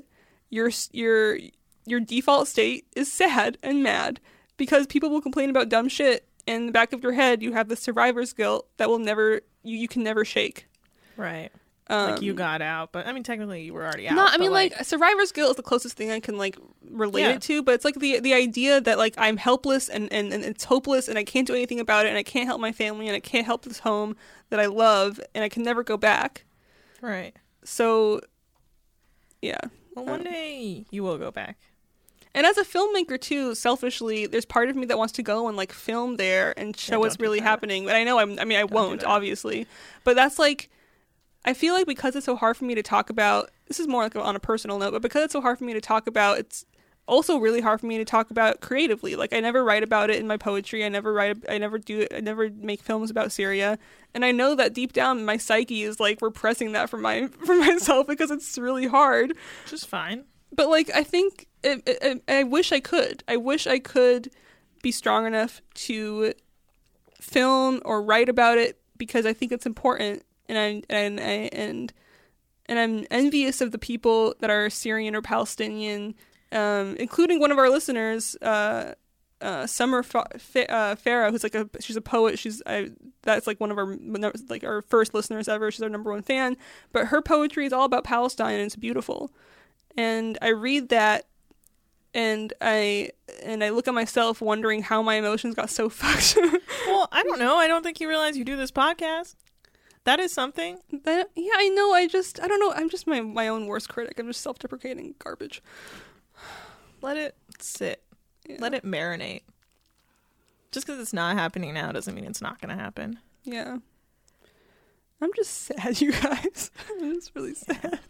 your default state is sad and mad because people will complain about dumb shit, and in the back of your head you have the survivor's guilt that will never you can never shake. Right. Like you got out, but I mean technically you were already out. No, I mean like survivor's guilt is the closest thing I can like relate it to, but it's like the idea that like I'm helpless and it's hopeless and I can't do anything about it and I can't help my family and I can't help this home that I love and I can never go back. Right. So yeah. Well, one day you will go back. And as a filmmaker too, selfishly, there's part of me that wants to go and like film there and show what's really happening. But I know I won't, obviously. But that's like, I feel like because it's so hard for me to talk about, this is more like on a personal note, but because it's so hard for me to talk about, it's also really hard for me to talk about creatively. Like I never write about it in my poetry. I never make films about Syria. And I know that deep down my psyche is like repressing that for myself because it's really hard. Which is fine. But like, I think I wish I could. I wish I could be strong enough to film or write about it because I think it's important, and I'm envious of the people that are Syrian or Palestinian, including one of our listeners, Summer Farah, who's she's a poet. That's like one of our first listeners ever. She's our number one fan. But her poetry is all about Palestine, and it's beautiful. And I read that And I look at myself wondering how my emotions got so fucked. Well, I don't know. I don't think you realize you do this podcast. That is something. Yeah, I know. I don't know. I'm just my own worst critic. I'm just self-deprecating garbage. Let it sit. Yeah. Let it marinate. Just because it's not happening now doesn't mean it's not going to happen. Yeah. I'm just sad, you guys. I'm just really sad.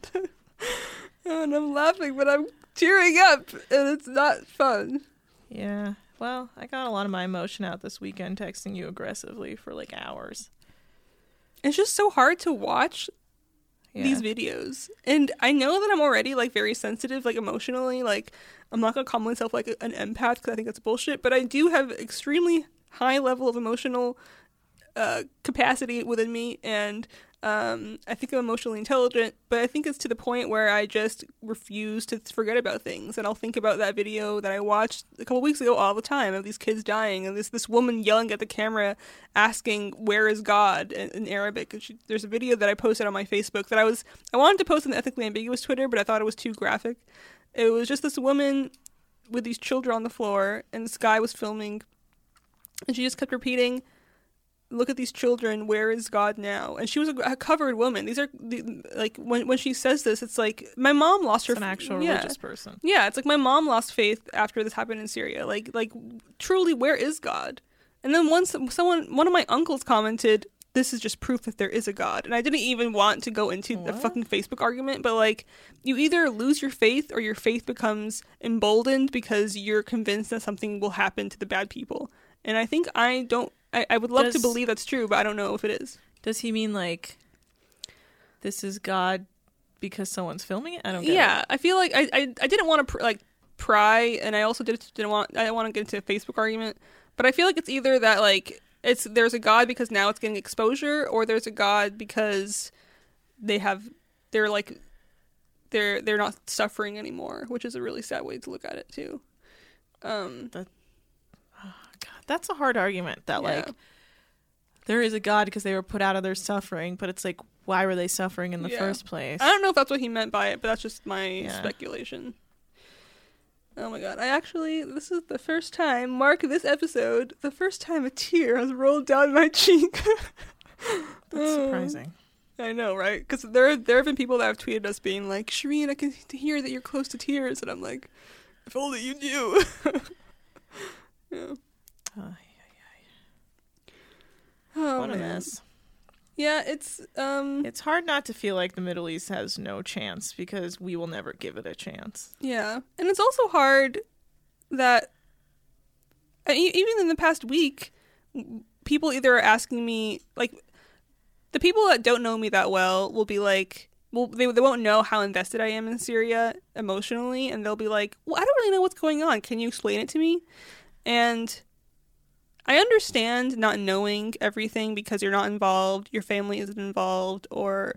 And I'm laughing, but I'm tearing up, and it's not fun. Yeah. Well, I got a lot of my emotion out this weekend texting you aggressively for like hours. It's just so hard to watch these videos. And I know that I'm already like very sensitive, like emotionally. Like, I'm not going to call myself like an empath because I think that's bullshit, but I do have extremely high level of emotional capacity within me, and I think I'm emotionally intelligent, but I think it's to the point where I just refuse to forget about things, and I'll think about that video that I watched a couple weeks ago all the time of these kids dying, and this woman yelling at the camera asking where is God in Arabic. And there's a video that I posted on my Facebook that I wanted to post on the Ethically Ambiguous Twitter, but I thought it was too graphic. It was just this woman with these children on the floor, and this guy was filming, and she just kept repeating, look at these children, where is God now? And she was a covered woman. These are like when she says this, it's like my mom lost her. It's an actual religious person. Yeah, it's like my mom lost faith after this happened in Syria. Like truly, where is God? And then once one of my uncles commented, this is just proof that there is a God. And I didn't even want to go into the fucking Facebook argument, but like, you either lose your faith or your faith becomes emboldened because you're convinced that something will happen to the bad people. And I think I would love to believe that's true, but I don't know if it is. Does he mean like this is God because someone's filming it? I don't get it. Yeah, I feel like I didn't want to pry, and I also didn't want to get into a Facebook argument, but I feel like it's either that like there's a God because now it's getting exposure, or there's a God because they're not suffering anymore, which is a really sad way to look at it too. That's a hard argument that like there is a God because they were put out of their suffering, but it's like, why were they suffering in the first place? I don't know if that's what he meant by it, but that's just my speculation. Oh my god, this is the first time, mark this episode, the first time a tear has rolled down my cheek. That's surprising. I know, right? Because there have been people that have tweeted us being like, Shireen, I can hear that you're close to tears, and I'm like, if only you knew. Yeah. What a mess. Yeah, it's hard not to feel like the Middle East has no chance because we will never give it a chance. Yeah, and it's also hard that even in the past week, people either are asking me, like, the people that don't know me that well will be like, well, they won't know how invested I am in Syria emotionally, and they'll be like, well, I don't really know what's going on. Can you explain it to me? And I understand not knowing everything because you're not involved, your family isn't involved, or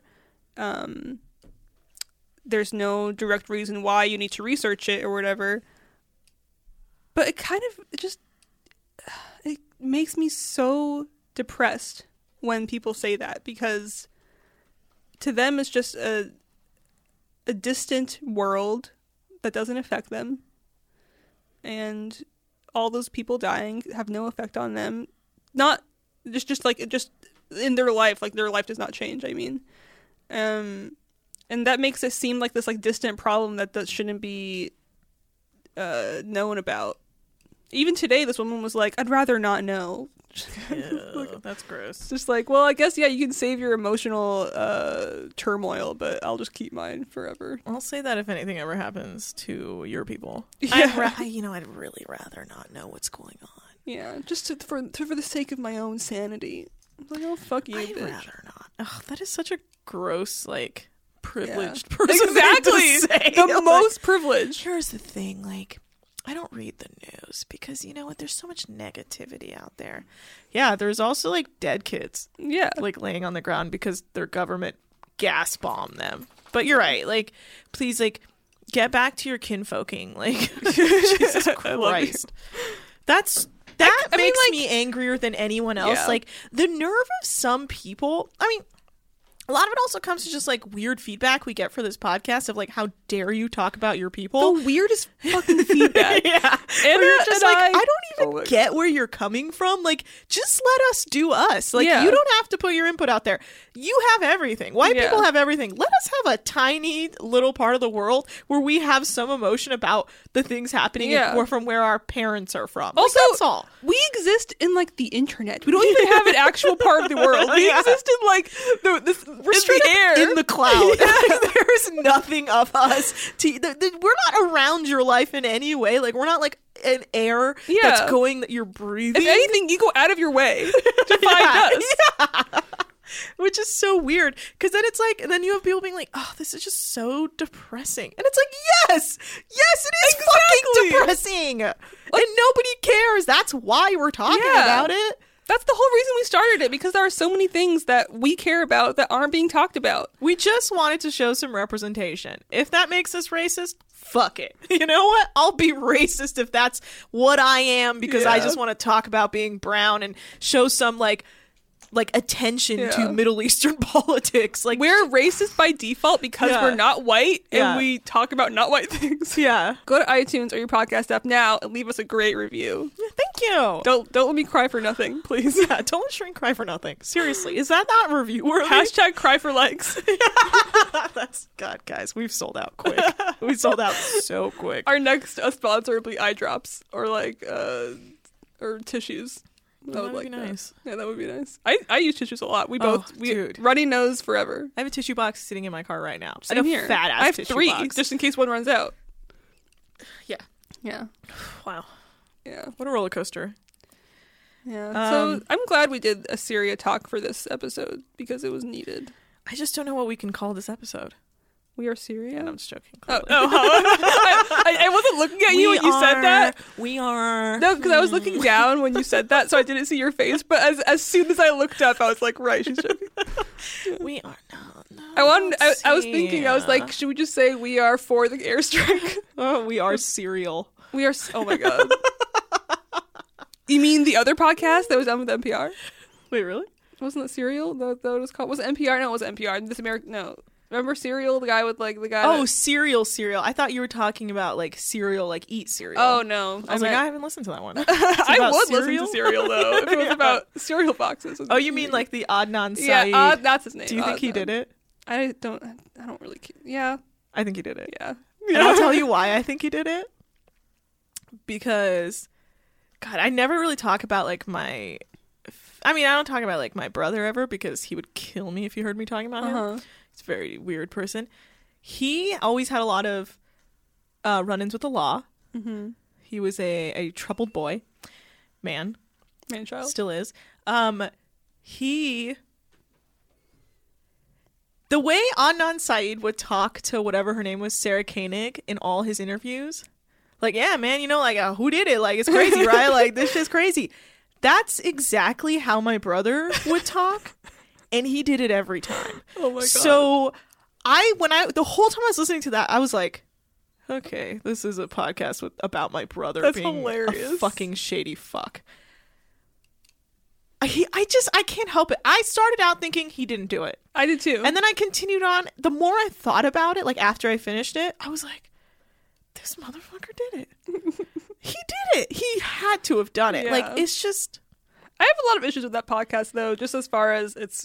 there's no direct reason why you need to research it or whatever. But it makes me so depressed when people say that, because to them it's just a distant world that doesn't affect them, and all those people dying have no effect on them. Not just in their life, like their life does not change, I mean. And that makes it seem like this like distant problem that shouldn't be known about. Even today, this woman was like, I'd rather not know. Like, that's gross. Just like, well, I guess, yeah, you can save your emotional turmoil, but I'll just keep mine forever. I'll say that if anything ever happens to your people. Yeah. I'd really rather not know what's going on. Yeah, just for the sake of my own sanity. I'm like, oh, fuck you, I'd bitch. rather not. Oh, that is such a gross, like, privileged person. Exactly. The most privileged. Here's the thing, like, I don't read the news because, you know what, there's so much negativity out there. Yeah, there's also, like, dead kids. Yeah. Like, laying on the ground because their government gas bombed them. But you're right. Like, please, like, get back to your kinfolking. Like, Jesus Christ. That makes me angrier than anyone else. Yeah. Like, the nerve of some people. I mean, a lot of it also comes to just like weird feedback we get for this podcast of like, how dare you talk about your people? The weirdest fucking feedback. Yeah. And you're just like, I don't even my get where you're coming from. Like, just let us do us. Like, Yeah. you don't have to put your input out there. You have everything. White Yeah. people have everything. Let us have a tiny little part of the world where we have some emotion about the things happening Yeah. or from where our parents are from. Also, like, that's all. we exist in like the internet. We don't even have an actual part of the world. We Yeah. exist in like this We're straight the up air. in the cloud. There's nothing of us. We're not around your life in any way. Like, we're not like an air Yeah. that's going that you're breathing. If anything, you go out of your way to find us. Yeah. Which is so weird, because then it's like, and then you have people being like, oh, this is just so depressing, and it's like, yes it is fucking depressing, and nobody cares. That's why we're talking Yeah. about it. That's the whole reason we started it, because there are so many things that we care about that aren't being talked about. We just wanted to show some representation. If that makes us racist, fuck it. You know what? I'll be racist if that's what I am, because I Yeah. just want to talk about being brown and show some like attention Yeah. to Middle Eastern politics. Like, We're racist by default because Yeah. we're not white and Yeah. we talk about not white things. yeah. Go to iTunes or your podcast app now and leave us a great review. Thank you. Don't let me cry for nothing, please. Yeah, don't let Shrink cry for nothing. Seriously, is that not review worthy? Hashtag cry for likes. That's God, guys. We've sold out quick. We sold out so quick. Our next sponsor would be eye drops or like or tissues. I That would be that. nice. Yeah, that would be nice. I use tissues a lot. We Oh, both dude. runny nose forever. I have a tissue box sitting in my car right now. Same like a here. fat ass I have tissue 3 box. just in case one runs out. Yeah. Yeah. Wow. Yeah. What a roller coaster. Yeah. So I'm glad we did a Syria talk for this episode because it was needed. I just don't know what we can call this episode. We are Syria. And I'm just joking. Oh, I wasn't looking at you when you said that. We are. No, because I was looking down when you said that, so I didn't see your face. But as soon as I looked up, I was like, right, she's joking. We are. No. I was thinking, I was like, should we just say we are for the airstrike? Oh, we are cereal. We are. Oh my god. You mean the other podcast that was done with NPR? Wait, really? Wasn't it Serial? That it was called. Was it NPR? No, it wasn't NPR. This American. No. Remember Serial? The guy with like the guy. Oh, cereal. I thought you were talking about like cereal, like eat cereal. Oh no. I was like, I haven't listened to that one. I would cereal? listen to Serial though if it was Yeah. about cereal boxes. Oh, you mean like the Adnan Syed? Yeah, that's his name. Do you think he did it? I don't really. Yeah. I think he did it. Yeah. And I'll tell you why I think he did it. Because, God, I never really talk about like I don't talk about like my brother ever because he would kill me if you heard me talking about him. He's a very weird person. He always had a lot of run-ins with the law. Mm-hmm. He was a troubled boy, man child, still is. The way Adnan Syed would talk to whatever her name was, Sarah Koenig, in all his interviews, like, yeah, man, you know, like, who did it? Like, it's crazy, right? Like, this shit's crazy. That's exactly how my brother would talk, and he did it every time. Oh my god. So the whole time I was listening to that, I was like, okay, this is a podcast about my brother That's being hilarious. a fucking shady fuck. I can't help it. I started out thinking he didn't do it. I did too. And then I continued on. The more I thought about it, like after I finished it, I was like, this motherfucker did it. He did it. He had to have done it. Yeah. Like, it's just... I have a lot of issues with that podcast though, just as far as its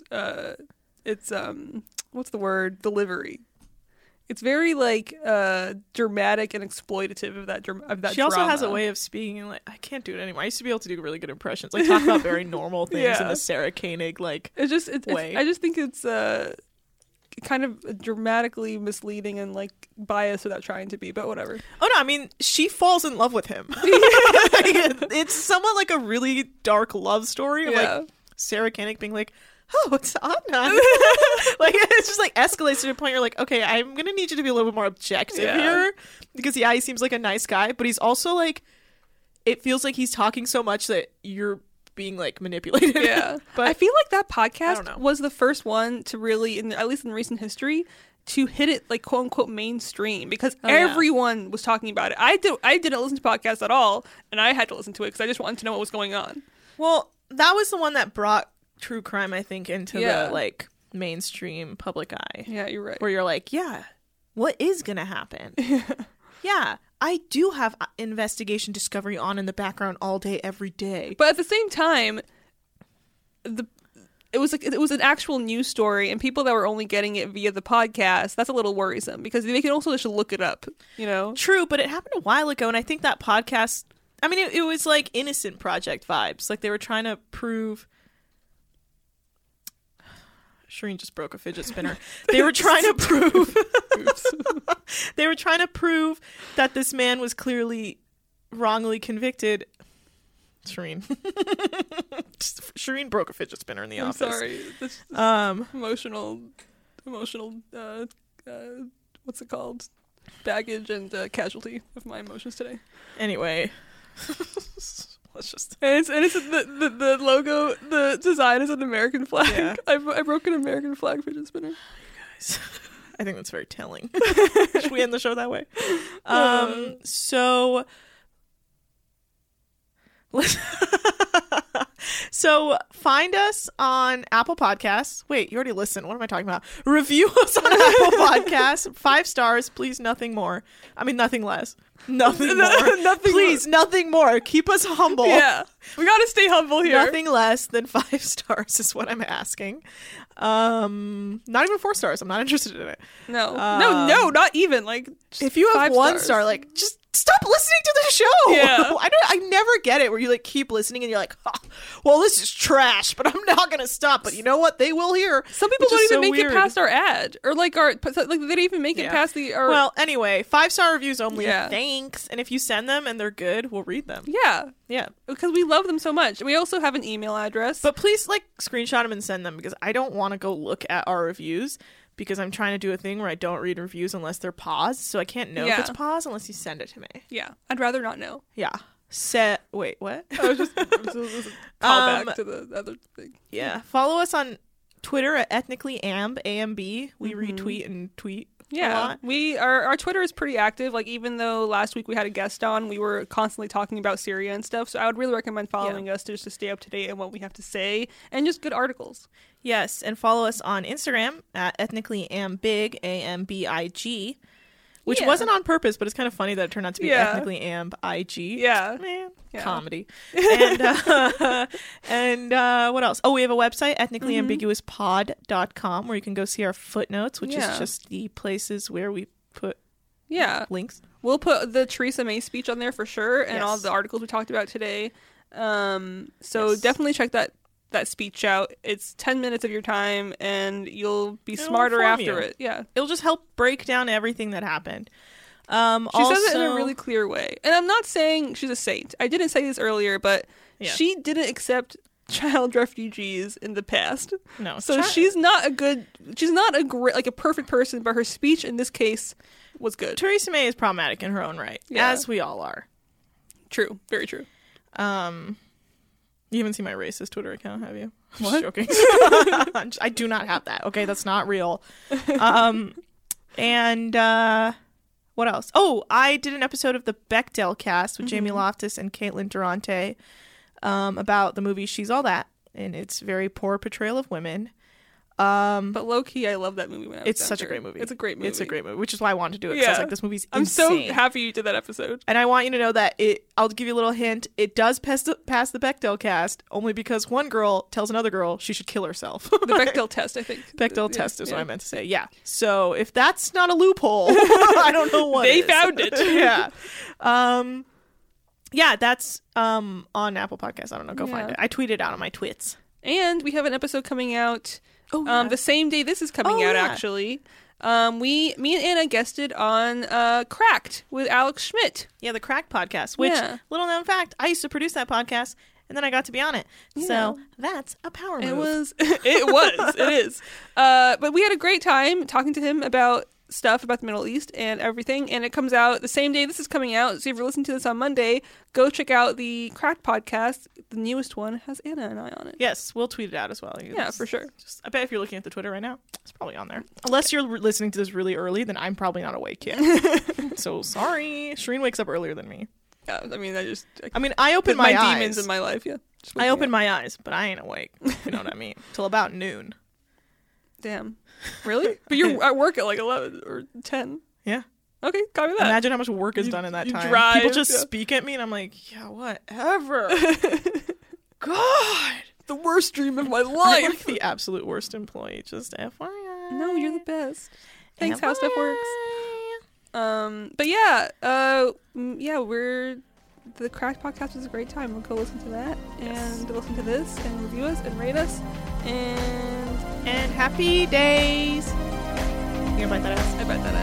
what's the word? Delivery. It's very like dramatic and exploitative of that She also has a drama. way of speaking, and like, I can't do it anymore. I used to be able to do really good impressions, like talk about very normal things in Yeah. the Sarah Koenig like It's way. I just think it's kind of dramatically misleading and like biased without trying to be, but whatever. Oh no, I mean, she falls in love with him. It's somewhat like a really dark love story. Yeah. Like Sarah Koenig being like, oh, it's Adnan. Like, it's just like escalates to a point you're like, okay, I'm gonna need you to be a little bit more objective Yeah. here, because he seems like a nice guy, but he's also like, it feels like he's talking so much that you're being like manipulated. Yeah. But I feel like that I don't podcast know. was the first one to really, at least in recent history, to hit it like quote unquote mainstream, because Oh, yeah. everyone was talking about it. I didn't listen to podcasts at all, and I had to listen to it because I just wanted to know what was going on. well, that was the one that brought true crime, I think, into Yeah. the like mainstream public eye. Yeah, you're right. Where you're like, yeah, what is going to happen? Yeah, I do have investigation discovery on in the background all day, every day. But at the same time, it was an actual news story, and people that were only getting it via the podcast, that's a little worrisome because they can also just look it up, you know? True, but it happened a while ago, and I think that podcast, I mean, it was like Innocent Project vibes. Like they were trying to prove... Shireen just broke a fidget spinner. They were trying to prove... They were trying to prove that this man was clearly wrongly convicted. Shireen broke a fidget spinner in the office. I'm sorry. This emotional, what's it called? Baggage and casualty of my emotions today. Anyway, let's just. And it's the logo, the design is an American flag. Yeah. I broke an American flag fidget spinner. You guys, I think that's very telling. Should we end the show that way? So find us on Apple Podcasts. Wait, you already listened. What am I talking about? Review us on Apple Podcasts. 5 stars, please. Nothing more. I mean, nothing less. Nothing more. Nothing more. Keep us humble. Yeah, we gotta stay humble here. Nothing less than 5 stars is what I'm asking. Not even 4 stars. I'm not interested in it. No, not even. Like, if you have 1 stars. star, like, just stop listening to the show. Yeah. I never get it where you like keep listening and you're like, oh, well, this is trash, but I'm not gonna stop. But you know what? They will hear. Some people don't even make it past our ad, or like they didn't even make it past the. Well, anyway, 5-star reviews only. Yeah. Thanks. And if you send them and they're good, we'll read them. Yeah, because we love them so much. We also have an email address, but please like screenshot them and send them because I don't want to go look at our reviews. Because I'm trying to do a thing where I don't read reviews unless they're paused. So I can't know if it's paused unless you send it to me. Yeah. I'd rather not know. Yeah. Wait, what? I was just call back to the other thing. Yeah. Follow us on Twitter at ethnicallyamb, AMB. We retweet and tweet a lot. Our Twitter is pretty active. Like, even though last week we had a guest on, we were constantly talking about Syria and stuff. So I would really recommend following us just to stay up to date on what we have to say and just good articles. Yes, and follow us on Instagram at ethnicallyambig, AMBIG, which wasn't on purpose, but it's kind of funny that it turned out to be ethnicallyambig. Yeah. Man, comedy. And what else? Oh, we have a website, ethnicallyambiguouspod.com, where you can go see our footnotes, which is just the places where we put links. We'll put the Theresa May speech on there for sure, and all the articles we talked about today. So definitely check that speech out. It's 10 minutes of your time and you'll be smarter after it. Yeah. It'll just help break down everything that happened. She says it in a really clear way. And I'm not saying she's a saint. I didn't say this earlier, but she didn't accept child refugees in the past. No. So she's not a perfect person, but her speech in this case was good. Theresa May is problematic in her own right, as we all are. True. Very true. You haven't seen my racist Twitter account, have you? I'm what? Just joking. I do not have that. Okay, that's not real. And what else? Oh, I did an episode of the Bechdel cast with Jamie Loftus and Caitlin Durante about the movie She's All That, and it's very poor portrayal of women. But low key, I love that movie. When I was it's such a great movie. It's a great movie. It's a great movie, which is why I wanted to do it. Because I was like, this movie's insane. I'm so happy you did that episode. And I want you to know that I'll give you a little hint. It does pass the Bechdel cast only because one girl tells another girl she should kill herself. The Bechdel test, I think. Bechdel test is what I meant to say. Yeah. So if that's not a loophole, I don't know what they is. found it. Yeah. Yeah, that's on Apple Podcasts. I don't know. Go find it. I tweeted out on my twits. And we have an episode coming out the same day this is coming out, actually. Me and Anna guested on Cracked with Alex Schmidt. Yeah, the Cracked podcast, which, little known fact, I used to produce that podcast, and then I got to be on it. Yeah. So that's a power move. It is. But we had a great time talking to him about stuff about the Middle East and everything, and it comes out the same day this is coming out. So if you're listening to this on Monday, go check out the Cracked podcast. The newest one has Anna and I on it. Yes, we'll tweet it out as well. Yeah, for sure. I bet if you're looking at the Twitter right now, it's probably on there. Unless you're listening to this really early, then I'm probably not awake yet. So sorry. Shireen wakes up earlier than me. Yeah, I open my eyes. Demons in my life, I open my eyes, but I ain't awake. You know what I mean? Till about noon. Damn. Really? But you're at work at like 11 or 10. Yeah. Okay, copy that. Imagine how much work is done in that time. Drive, People just speak at me and I'm like, yeah, whatever. God. The worst dream of my I'm life. like the absolute worst employee, just FYI. No, you're the best. Thanks, FYI. How Stuff Works. But yeah, we're the Cracked podcast was a great time. We'll go listen to that and listen to this and review us and rate us and happy days. You gonna bite that ass? I bet that